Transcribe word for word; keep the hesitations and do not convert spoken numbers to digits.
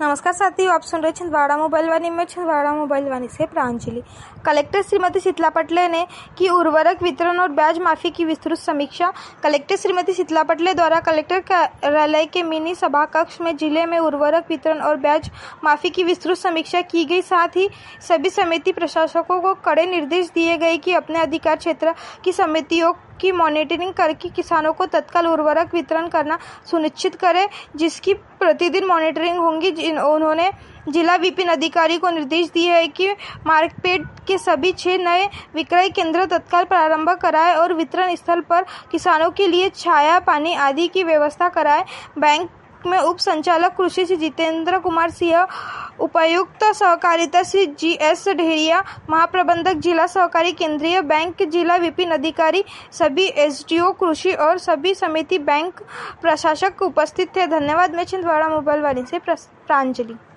नमस्कार साथियों, आप सुन रहे छिंदवाड़ा मोबाइल वाणी में छिंदवाड़ा मोबाइल वाणी से प्रांजलि। कलेक्टर श्रीमती शीतला पटले ने की उर्वरक वितरण और ब्याज माफी की विस्तृत समीक्षा। कलेक्टर श्रीमती शीतला पटले द्वारा कलेक्टर कार्यालय के मिनी सभा कक्ष में जिले में उर्वरक वितरण और ब्याज माफी की विस्तृत समीक्षा की गई। साथ ही सभी समिति प्रशासकों को कड़े निर्देश दिए गए कि अपने अधिकार क्षेत्र की समितियों की मॉनिटरिंग करके किसानों को तत्काल उर्वरक वितरण करना सुनिश्चित करें, जिसकी प्रतिदिन मॉनिटरिंग होगी। उन्होंने जिला विपिन अधिकारी को निर्देश दिए हैं कि मार्केट के सभी छह नए विक्रय केंद्र तत्काल प्रारंभ कराएं और वितरण स्थल पर किसानों के लिए छाया, पानी आदि की व्यवस्था कराएं। बैंक में उप संचालक कृषि श्री जितेंद्र कुमार सिंह, उपायुक्त सहकारिता श्री जी एस ढेरिया, महाप्रबंधक जिला सहकारी केंद्रीय बैंक जिला विपिन अधिकारी, सभी एसडीओ कृषि और सभी समिति बैंक प्रशासक उपस्थित थे। धन्यवाद। मैं छिंदवाड़ा मोबाइल वाणी से प्रांजलि।